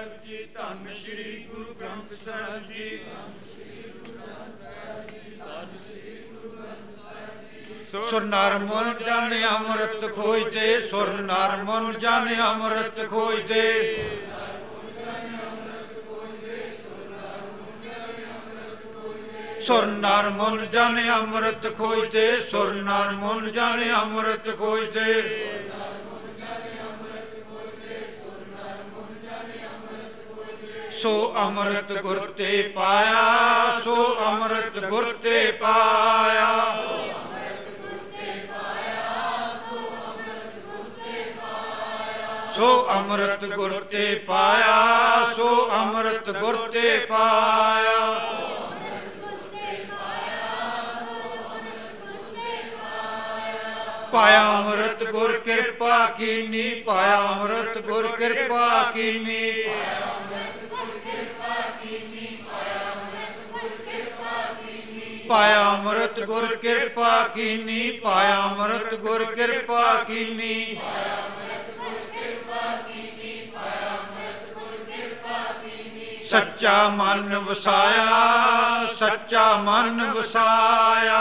ਧੰਨ ਸ੍ਰੀ ਗੁਰੂ ਗ੍ਰੰਥ ਸਾਹਿਬ ਜੀ। ਸੁਰ ਨਰ ਮਨ ਜਨ ਅੰਮ੍ਰਿਤ ਖੋਜਦੇ, ਸੁਰ ਨਰ ਮਨ ਜਨ ਅੰਮ੍ਰਿਤ ਖੋਜਦੇ। ਸੁਰ ਨਰ ਮਨ ਜਨ ਅੰਮ੍ਰਿਤ ਖੋਜਦੇ, ਸੁਰ ਨਰ ਮਨ ਜਨ ਅੰਮ੍ਰਿਤ ਖੋਜਦੇ। ਸੋ ਅੰਮ੍ਰਿਤ ਗੁਰ ਤੇ ਪਾਇਆ, ਸੋ ਅੰਮ੍ਰਿਤ ਗੁਰ ਤੇ ਪਾਇਆ। ਸੋ ਅੰਮ੍ਰਿਤ ਗੁਰ ਤੇ ਪਾਇਆ, ਸੋ ਅੰਮ੍ਰਿਤ ਗੁਰ ਤੇ ਪਾਇਆ। ਪਾਇਆ ਅੰਮ੍ਰਿਤ ਗੁਰ ਕਿਰਪਾ ਕੀਨੀ, ਪਾਇਆ ਅੰਮ੍ਰਿਤ ਗੁਰ ਕਿਰਪਾ ਕੀਨੀ। ਪਾਇਆ ਅੰਮ੍ਰਿਤ ਗੁਰ ਕਿਰਪਾ ਕੀਨੀ, ਪਾਇਆ ਅੰਮ੍ਰਿਤ ਗੁਰ ਕਿਰਪਾ ਕੀਨੀ। ਸੱਚਾ ਮਨ ਵਸਾਇਆ, ਸੱਚਾ ਮਨ ਵਸਾਇਆ।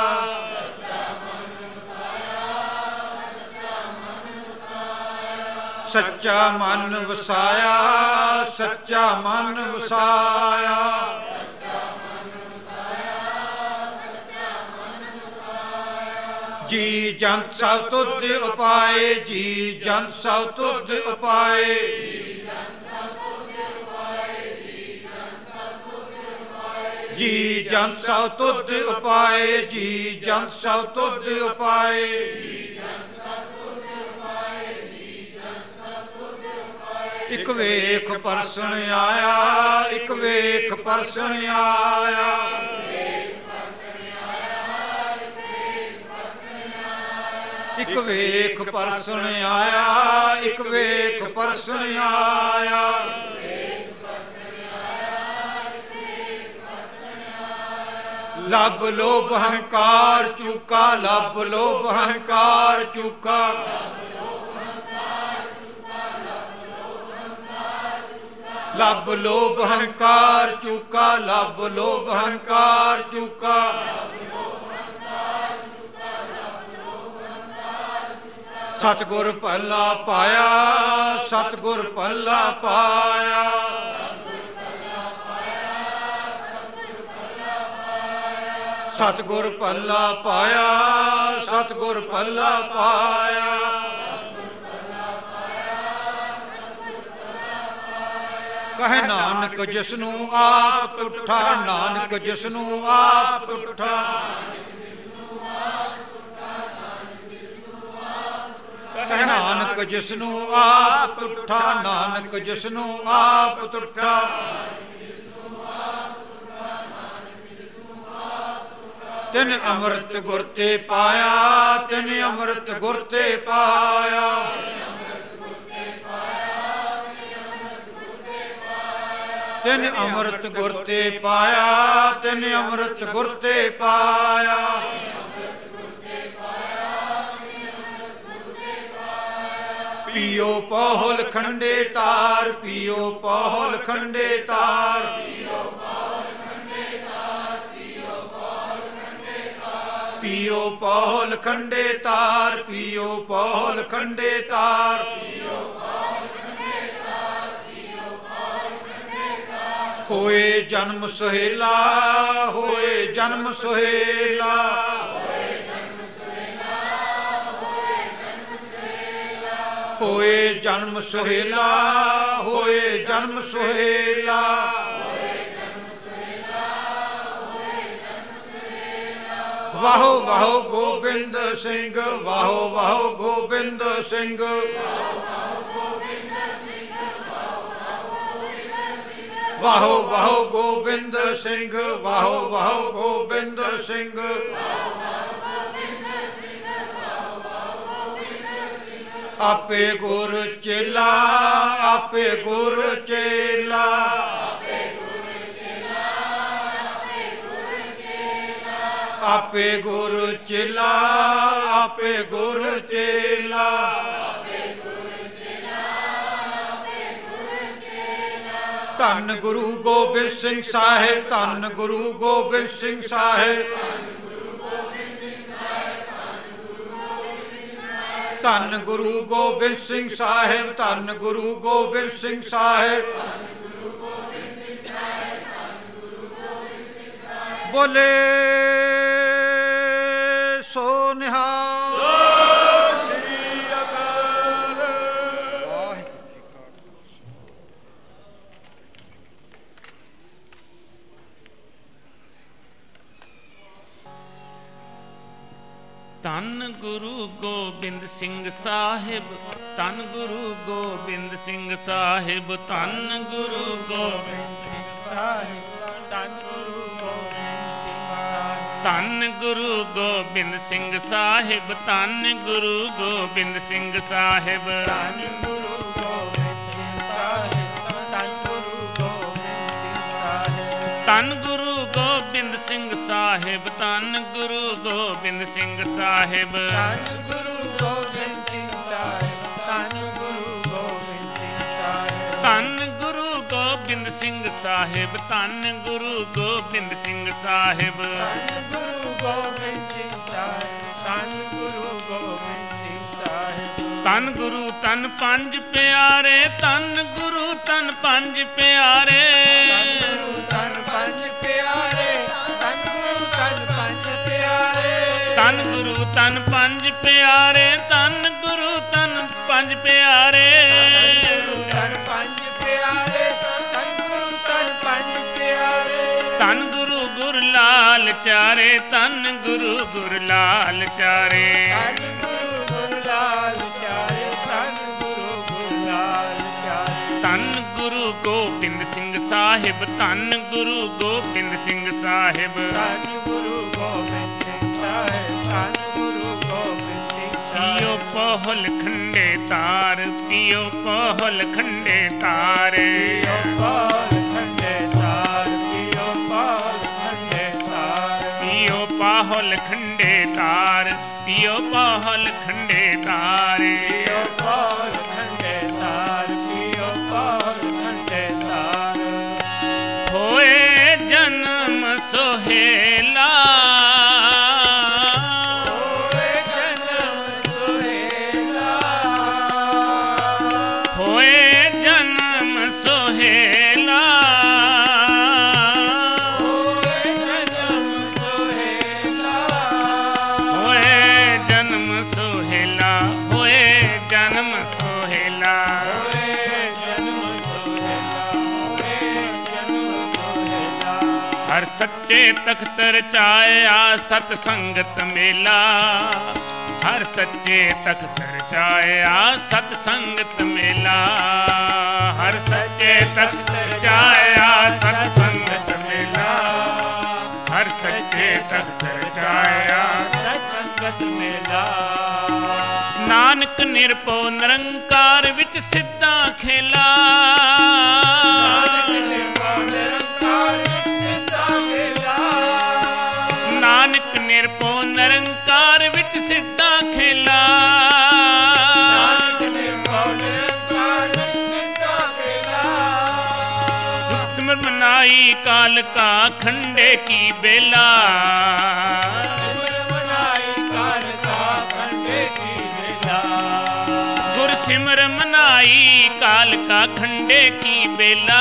ਸੱਚਾ ਮਨ ਵਸਾਇਆ, ਸੱਚਾ ਮਨ ਵਸਾਇਆ। ਜੀ ਜੰਤ ਸਭ ਤੁਧ ਉਪਾਏ, ਜੀ ਜੰਤ ਸਭ ਤੁਧ ਉਪਾਏ। ਜੀ ਜੰਤ ਸਭ ਤੁਧ ਉਪਾਏ, ਜੀ ਜੰਤ ਸਭ ਤੁਧ ਉਪਾਏ। ਇਕ ਵੇਖ ਪਰਸਨ ਆਇਆ, ਇਕ ਵੇਖ ਪਰਸਨ ਆਇਆ। ਇਕ ਵੇਖ ਪਰਸਨ ਆਇਆ, ਇਕ ਵੇਖ ਪਰਸਨ ਆਇਆ। ਲੱਭ ਲੋਭ ਹੰਕਾਰ ਚੂਕਾ, ਲੱਭ ਲੋਭ ਹੰਕਾਰ ਚੂਕਾ। ਲੱਭ ਲੋਭ ਹੰਕਾਰ ਚੂਕਾ, ਲੱਭ ਲੋਭ ਹੰਕਾਰ ਚੂਕਾ। ਸਤਿਗੁਰ ਭਲਾ ਪਾਇਆ, ਸਤਿਗੁਰ ਭਲਾ ਪਾਇਆ। ਸਤਿਗੁਰ ਭਲਾ ਪਾਇਆ, ਸਤਿਗੁਰ ਭਲਾ ਪਾਇਆ। ਕਹੇ ਨਾਨਕ ਜਿਸਨੂੰ ਆਪ ਤੁਠਾ, ਨਾਨਕ ਜਿਸਨੂੰ ਆਪ ਤੁਠਾ। ਕਹੇ ਨਾਨਕ ਜਿਸਨੂੰ ਆਪ ਤੁਠਾ, ਨਾਨਕ ਜਿਸਨੂੰ ਆਪ ਤੁਠਾ। ਤਿਨ ਅੰਮ੍ਰਿਤ ਗੁਰ ਤੇ ਪਾਇਆ, ਤਿਨ ਅੰਮ੍ਰਿਤ ਗੁਰ ਤੇ ਪਾਇਆ। ਤਿਨ ਅੰਮ੍ਰਿਤ ਗੁਰ ਤੇ ਪਾਇਆ, ਤਿਨ ਅੰਮ੍ਰਿਤ ਗੁਰ ਤੇ ਪਾਇਆ। ਪੀਓ ਪਹੁਲ ਖੰਡੇ ਤਾਰ, ਪੀਓ ਪਹੁਲ ਖੰਡੇ ਤਾਰ। ਪੀਓ ਪਹੁਲ ਖੰਡੇ ਤਾਰ, ਪੀਓ ਪਹੁਲ ਖੰਡੇ ਤਾਰ। ਹੋਏ ਜਨਮ ਸੁਹੇਲਾ, ਹੋਏ ਜਨਮ ਸੁਹੇਲਾ। ਹੋਏ ਜਨਮ ਸੁਹੇਲਾ, ਹੋਏ ਜਨਮ ਸੁਹੇਲਾ। ਵਾਹੋ ਵਾਹੋ ਗੋਬਿੰਦ ਸਿੰਘ, ਵਾਹੋ ਵਾਹੋ ਗੋਬਿੰਦ ਸਿੰਘ। ਵਾਹੋ ਵਾਹੋ ਗੋਬਿੰਦ ਸਿੰਘ, ਵਾਹੋ ਵਾਹੋ ਗੋਬਿੰਦ ਸਿੰਘ। ਆਪੇ ਗੁਰ ਚੇਲਾ, ਆਪੇ ਗੁਰ ਚੇਲਾ। ਆਪੇ ਗੁਰ ਚੇਲਾ, ਆਪੇ ਗੁਰ ਚੇਲਾ। ਧੰਨ ਗੁਰੂ ਗੋਬਿੰਦ ਸਿੰਘ ਸਾਹਿਬ ਧੰਨ ਗੁਰੂ ਗੋਬਿੰਦ ਸਿੰਘ ਸਾਹਿਬ ਧੰਨ ਗੁਰੂ ਗੋਬਿੰਦ ਸਿੰਘ ਸਾਹਿਬ ਧੰਨ ਗੁਰੂ ਗੋਬਿੰਦ ਸਿੰਘ ਸਾਹਿਬ ਬੋਲੇ ਸੋ ਨਿਹਾਲ। ਧੰਨ ਗੁਰੂ ਗੋਬਿੰਦ ਸਿੰਘ ਸਾਹਿਬ ਧੰਨ ਗੁਰੂ ਗੋਬਿੰਦ ਸਿੰਘ ਸਾਹਿਬ ਧੰਨ ਗੁਰੂ ਗੋਬਿੰਦ ਸਿੰਘ ਸਾਹਿਬ ਧੰਨ ਗੁਰੂ ਗੋਬਿੰਦ ਸਿੰਘ ਸਾਹਿਬ ਧੰਨ ਗੁਰੂ ਗੋਬਿੰਦ ਸਿੰਘ ਸਾਹਿਬ ਧੰਨ ਗੁਰੂ ਗੋਬਿੰਦ ਸਿੰਘ ਸਾਹਿਬ ਧੰਨ ਗੁਰੂ ਗੋਬਿੰਦ ਸਿੰਘ ਸਾਹਿਬ ਧੰਨ ਗੁਰੂ ਗੋਬਿੰਦ ਸਿੰਘ ਸਾਹਿਬ ਧੰਨ ਗੁਰੂ ਗੋਬਿੰਦ ਸਿੰਘ ਸਾਹਿਬ ਧੰਨ ਗੁਰੂ ਗੋਬਿੰਦ ਸਿੰਘ ਸਾਹਿਬ ਧੰਨ ਗੁਰੂ ਗੋਬਿੰਦ ਸਿੰਘ ਸਾਹਿਬ ਧੰਨ ਗੁਰੂ ਗੋਬਿੰਦ ਸਿੰਘ ਸਾਹਿਬ ਧੰਨ ਗੁਰੂ ਗੋਬਿੰਦ ਸਿੰਘ ਸਾਹਿਬ ਧੰਨ ਗੁਰੂ ਗੋਬਿੰਦ ਸਿੰਘ ਸਾਹਿਬ ਧੰਨ ਗੁਰੂ ਗੋਬਿੰਦ ਸਿੰਘ ਸਾਹਿਬ ਧੰਨ ਗੁਰੂ ਗੋਬਿੰਦ ਸਿੰਘ ਸਾਹਿਬ ਧੰਨ ਗੁਰੂ ਤਨ ਪੰਜ ਪਿਆਰੇ ਧੰਨ ਗੁਰੂ ਤਨ ਪੰਜ ਪਿਆਰੇ ਧੰਨ ਪੰਜ ਪਿਆਰੇ ਧੰਨ ਗੁਰੂ ਤਨ ਪੰਜ ਪਿਆਰੇ ਧੰਨ ਗੁਰੂ ਤਨ ਪੰਜ ਪਿਆਰੇ ਧੰਨ ਗੁਰੂ ਤਨ ਪੰਜ ਪਿਆਰੇ ਧੰਨ ਪੰਜ ਪਿਆਰੇ ਧੰਨ ਗੁਰੂ ਤਨ ਪੰਜ ਪਿਆਰੇ ਧੰਨ ਗੁਰੂ ਗੁਰ ਲਾਲ ਚਾਰੇ ਧੰਨ ਗੁਰੂ ਗੁਰ ਲਾਲ ਚਾਰੇ ਧੰਨ ਗੁਰੂ ਗੁਰ ਲਾਲ ਚਾਰੇ ਧੰਨ ਗੁਰੂ ਗੁਰ ਲਾਲ ਚਾਰੇ ਧੰਨ ਗੁਰੂ ਗੋਬਿੰਦ ਸਿੰਘ ਸਾਹਿਬ ਧੰਨ ਗੁਰੂ ਗੋਬਿੰਦ ਸਿੰਘ ਸਾਹਿਬ ਧੰਨ ਗੁਰੂ ਗੋਬਿੰਦ ਸਿੰਘ ਸਾਹਿਬ ਧੰਨ ਗੁਰੂ ਗੋਬਿੰਦ ਸਿੰਘ ਸਾਹਿਬ ਪੀਓ ਪਹਲ ਖੰਡੇ ਤਾਰ ਪੀਓ ਪਹਲ ਖੰਡੇ ਤਾਰ ਪੀਓ ਪਹਲ ਖੰਡੇ ਤਾਰ ਪੀਓ ਪਹਲ ਖੰਡੇ ਤਾਰ ਪੀਓ ਪਹਲ ਖੰਡੇ ਤਾਰ ਪੀਓ ਪਹਲ ਖੰਡੇ ਤਾਰ ਪੀਓ ਪਹਲ ਖੰਡੇ ਤਾਰ ਪੀਓ ਪਹਲ ਖੰਡੇ ਤਾਰ ਹੋਏ ਜਨਮ ਸੁਹੇਲਾ ਹੋਏ ਜਨਮ ਸੁਹੇਲਾ ਹੋਏ ਜਨਮ ਸੁਹੇਲਾ ਹੋਏ ਜਨਮ ਸੁਹੇਲਾ ਹੋਏ ਜਨਮ ਸੁਹੇਲਾ ਹੋਏ ਜਨਮ ਸੁਹੇਲਾ ਹੋਏ ਜਨਮ ਸੁਹੇਲਾ ਹੋਏ ਜਨਮ ਸੁਹੇਲਾ ਹਰ ਸੱਚੇ ਤਖਤ ਰਚਾਇਆ ਸਤ ਸੰਗਤ ਮੇਲਾ ਹਰ ਸੱਚੇ ਤਖਤ ਰਚਾਇਆ ਸਤ ਸੰਗਤ ਮੇਲਾ ਹਰ ਸੱਚੇ ਤਖਤ ਰਚਾਇਆ ਸਤ ਸੰਗਤ ਮੇਲਾ ਹਰ ਸੱਚੇ ਤਖਤ ਰਚਾਇਆ ਸਤ ਸੰਗਤ ਮੇਲਾ ਨਾਨਕ ਨਿਰਭਉ ਨਿਰੰਕਾਰ ਵਿੱਚ ਸਿੱਧਾ ਖੇਲਾ ਨਾਨਕ ਨਿਰਭਉ ਨਿਰੰਕਾਰ ਵਿੱਚ ਸਿੱਧਾ ਖੇਲਾ ਨਾਨਕ ਨਿਰਭਉ ਨਿਰੰਕਾਰ ਵਿੱਚ ਸਿੱਧਾ ਖੇਲਾ ਨਾਨਕ ਨਿਰਭਉ ਨਿਰੰਕਾਰ ਵਿੱਚ ਸਿੱਧਾ ਖੇਲਾ ਸਿਮਰ ਮਨਾਈ ਕਾਲ ਕਾ ਖੰਡੇ ਕੀ ਬੇਲਾ सिमर मनाई काल का खंडे की बेला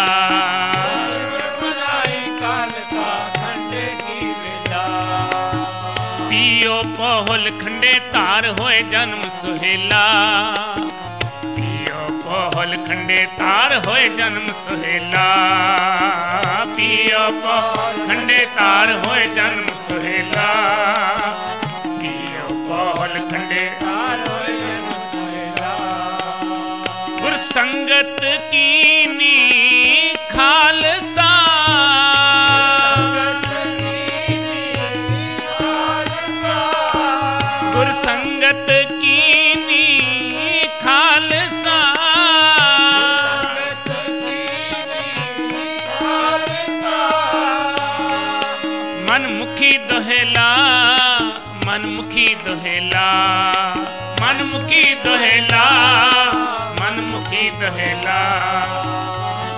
मनाई काल का खंडे की बेला पियो पहल खंडे तार होए जन्म सुहेला पियो पहल खंडे तार होए जन्म सुहेला पियो पहल खंडे तार होए जन्म सुहेला पियो पहल खंडे तार होए संगत कीनी खालसा गुर संगत कीनी खालसा मनमुखी दोहेला मनमुखी दोहेला मनमुखी दोहेला मनमुखी दोहेला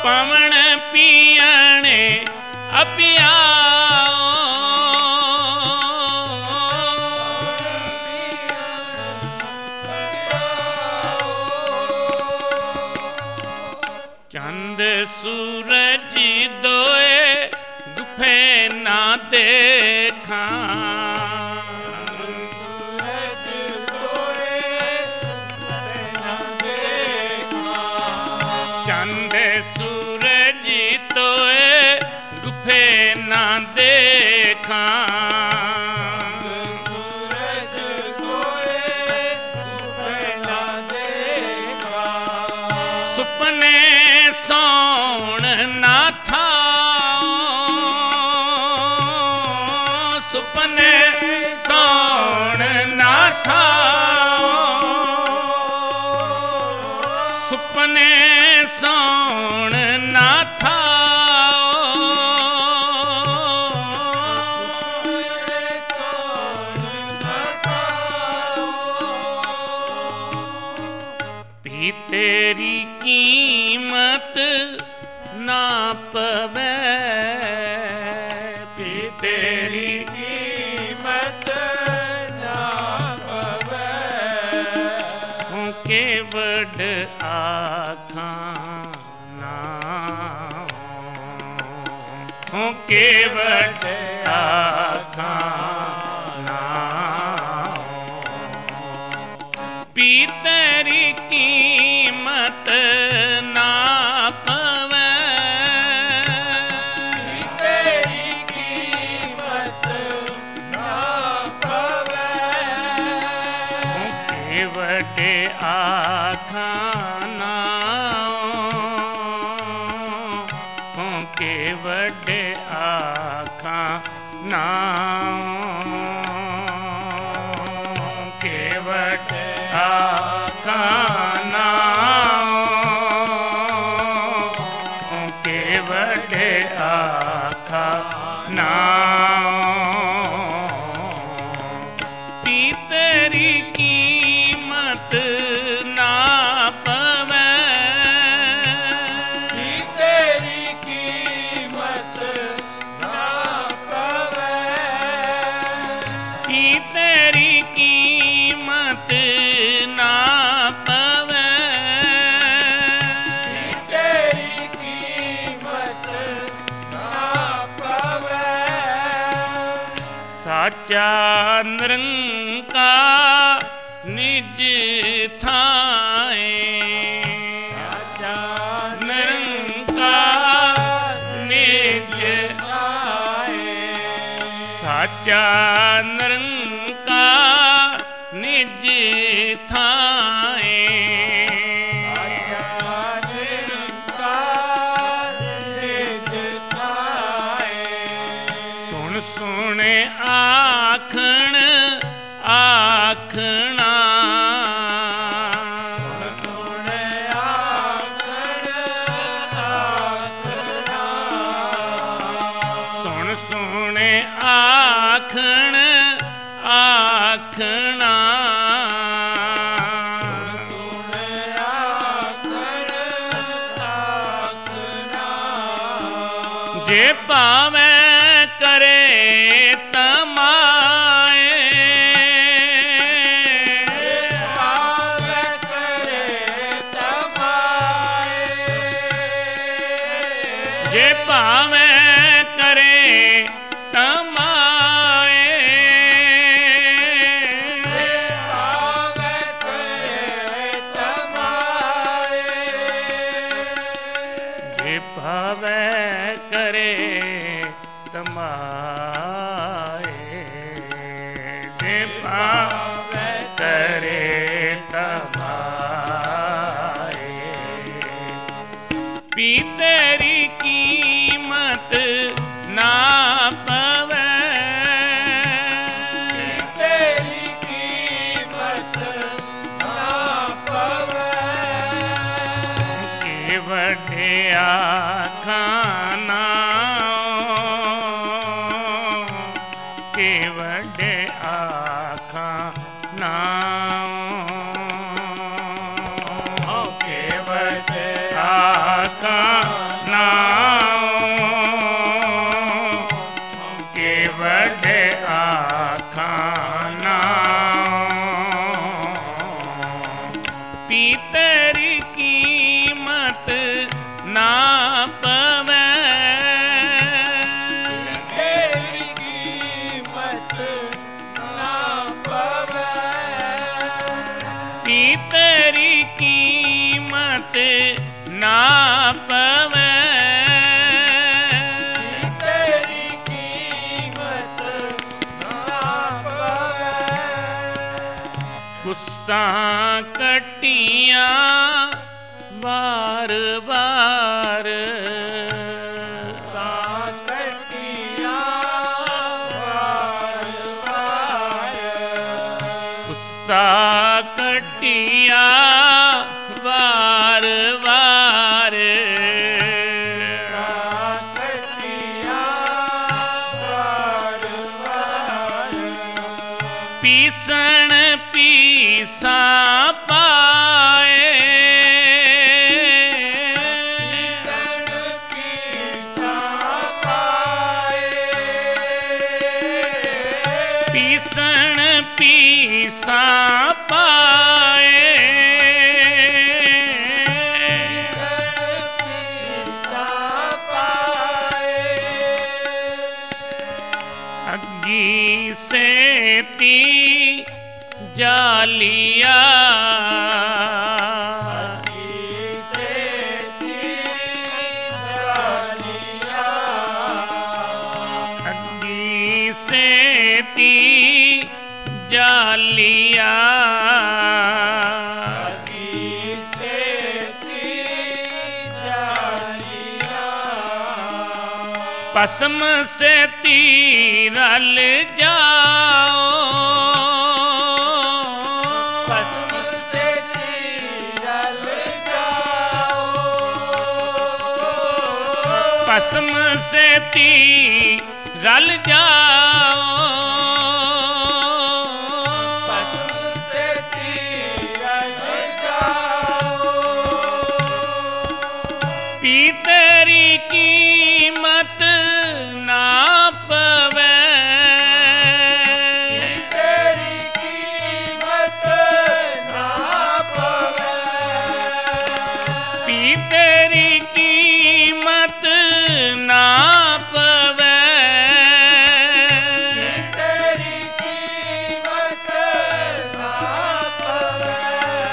पवन पियणे अपियाओ चंद सूरज दोए गुफे ना देखा चंद सूरज दोए गुफे ना देखा सुपने सौण ना था सुपने सौण ना था सुपने सौण ना था पी तेरी कीमत ना पवे पी तेरी कीमत ना पवे के वड आखा ना के वड आखा ना पी तेरी कीमत ना पवे तेरी कीमत ना पवे के वडे आखा ना के वडे आखा ना के वडे आखा ना के वडे आखा ना पी तेरी कीमत ना पवे पी तेरी कीमत ना पवे पी तेरी कीमत ना पवे तेरी कीमत ना पवे साचा निरंकार निज थाए साचा निरंकार निज थाए साचा निरंकार निज थाए सुन सुन आखण आखना सुन आखण आखना सुन सुन आखण आखना जे पावे करे तमाए पावे करे तमाए जे पावे करे तमाए पावे करे तमाए जे पावे करे तमाए जे पावे करे तमाए पी तेरी कीमत ना पवे पी तेरी कीमत ना पवे के वडे आखाना के वडे आखाना के वडे आखाना तेरी कीमत ना पवे, तेरी कीमत ना पवे। गुस्सा कटियां बार बार, कटिया बार बार, कटिया बार बार। पीसन पीसा पाए, पीसन पीसा पाए, पीसन पीसा पाए, अग्गी से ती जालिया, अग्गी से ती जालिया, अग्गी से ती जालिया, अग्गी से ती जालिया। पसम से तीरल जाओ, पसम से तीरल जाओ, पसम से तीरल जाओ, पसम से तीरल जाओ। पी तेरी कीमत ना पवे, तेरी कीमत ना पवे, पी तेरी कीमत ना पवे, तेरी कीमत ना पवे।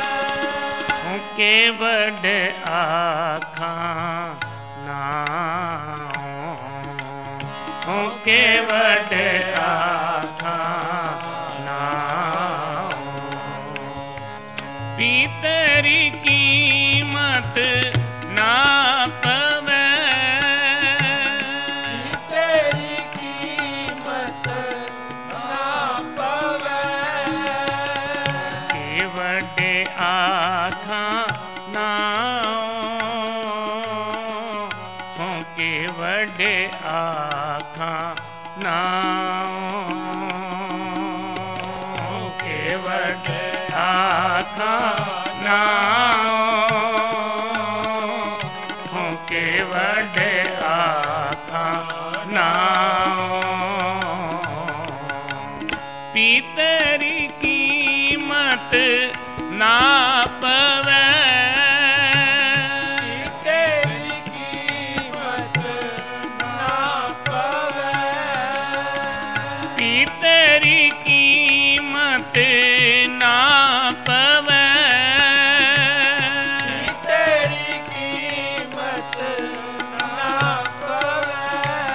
के बड़े आखा ना के बड़े आखा ना, पी तेरी कीमत ना पवे, तेरी कीमत ना पवे, के बड़े आखा ना के बड़े आखा ना, के बड़े आखा ना, के बड़े आखा ना, पी तेरी कीमत ना पवे, तेरी कीमत ना पवे, पी तेरी कीमत ना पवे, तेरी कीमत ना पवे।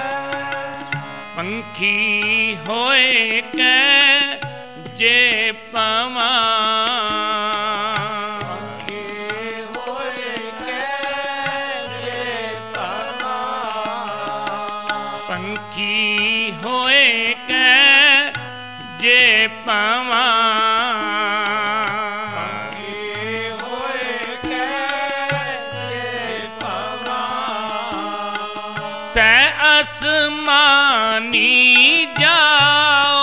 पंखी होए के जे पवा, पंखी होए के जे पवा, से आसमानी जाओ,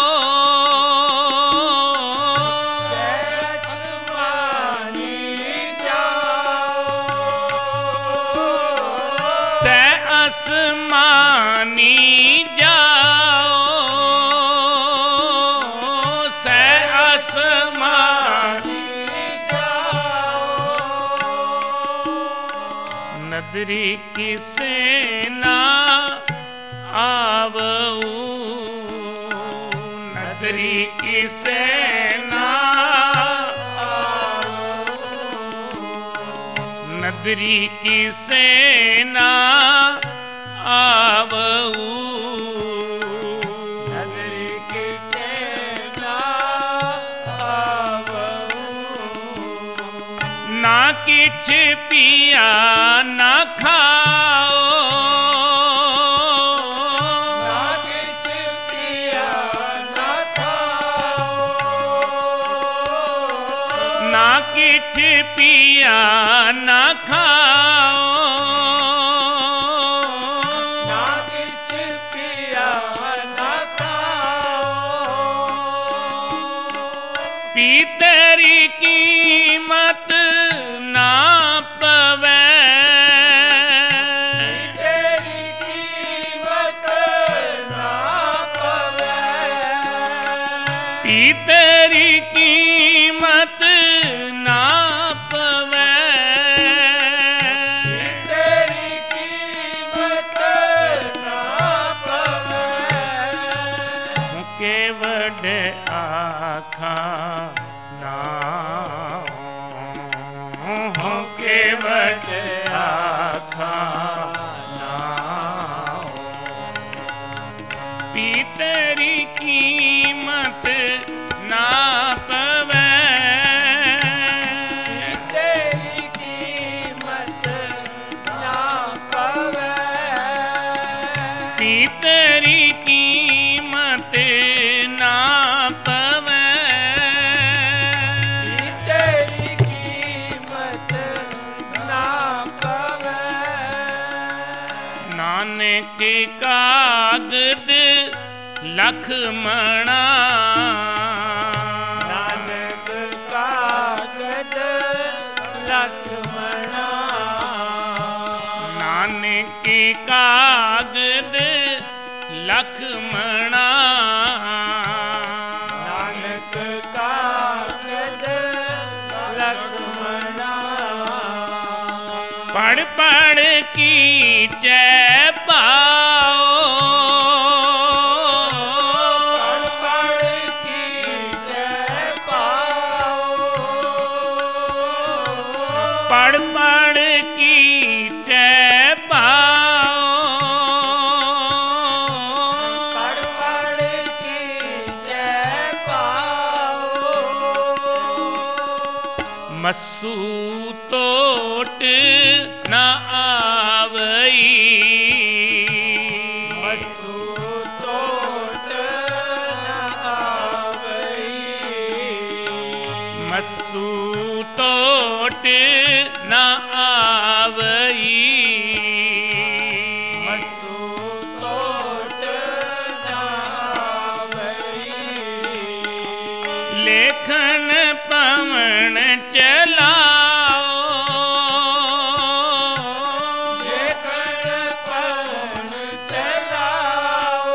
से आसमानी जाओ, से आसमानी नदरी की सेना आवऊ, नदरी की सेना आवऊ, नदरी की सेना आवऊ, नदरी की सेना आवऊ, ना किछ पिया ना खाओ, ना किछ पिया ना खाओ, ना किछ पिया ना खाओ, ना किछ पिया ना खाओ, पी तेरी कीमत ना पवे, तेरी कीमत ना पवे, पी तेरी कीमत ना पवे, तेरी कीमत ना पवे, के वड आखा ना हो, के वड आखा ना पी तेरी कीमत ना पवे, तेरी कीमत ना पवे, पी तेरी कीमत ना पवे, तेरी कीमत ना पवे, नानक कागद लखमणा, नानक कागद लक्ष्मणा, नानक कागद लखमणा, नानक कागद लक्ष्मणा, पढ़ पढ़ की जय पाओ, पढ़ पढ़ की जय पाओ, पढ़ पढ़ की जय पाओ, पढ़ पढ़ की जय पाओ, मस्सू तोट न आवई, मस्सू तोट न आवई, मस्सू तोट न आवई, मस्सू तोट न आवई, लेखन पवन चलाओ, लेखन पवन चलाओ,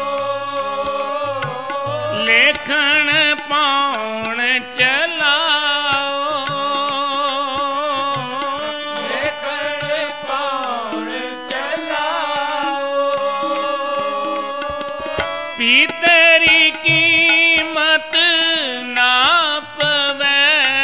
लेखन पवन चलाओ, लेखन पवन चलाओ, पी तेरी कीमत ना पवे,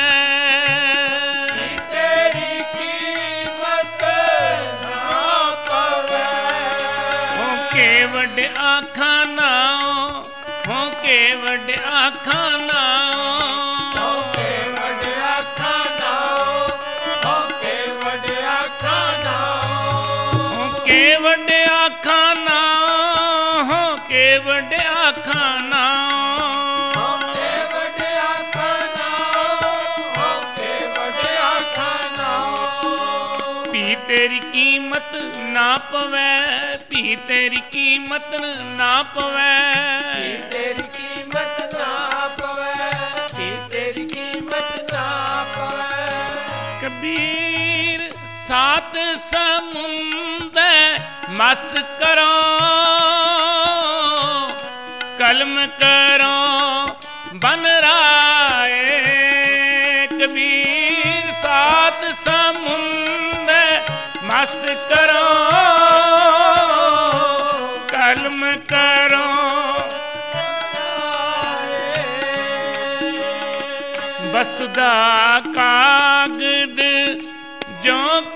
तेरी कीमत ना पवे, हो के वड आखा ना हो, के वड आखा ना होके वड्या खाना, होके वड्या खाना, हो के वड आखा ना हो, के वड आखा ना होके वड्या खाना, होके वड्या खाना, पी तेरी कीमत ना पवे, पी तेरी कीमत ना पवे, तेरी कीमत ना पवे, तेरी कीमत ना पवे, कबीर सात समुंदर मस करो, कलम करो बन राए, कबीर सात समुंदर मस करो, कलम करो वसुधा कागद जो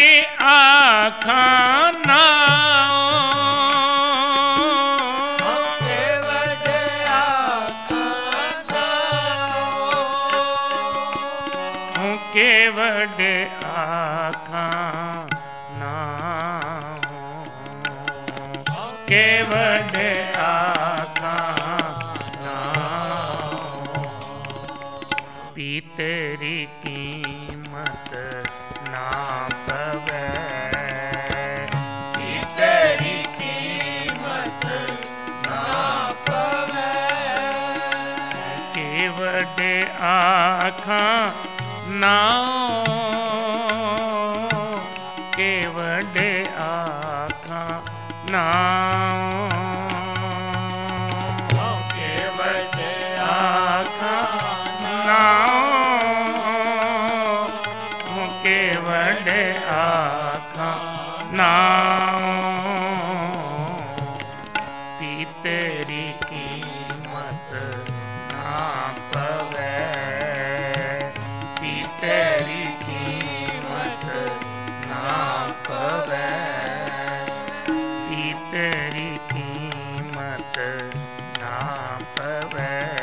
वडे आखां नाओ के वडे आखां नाओ के वडे आखां नाओ के वडे आखां नाओ पी तेरी कीमत ना पवे पी तेरी कीमत ना पवे के वडे आखां नाओ के वडे आखां नाओ के वडे आखां नाओ के वडे आखां नाओ पी तेरी कीमत ना पवे पी तेरी कीमत ना पवे पी तेरी कीमत ना पवे